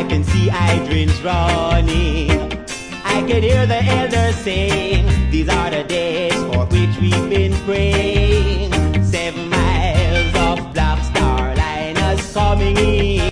can see hydrants running. I can hear the elders saying, these are the days for which we've been praying. 7 miles of Black Star Liners coming in.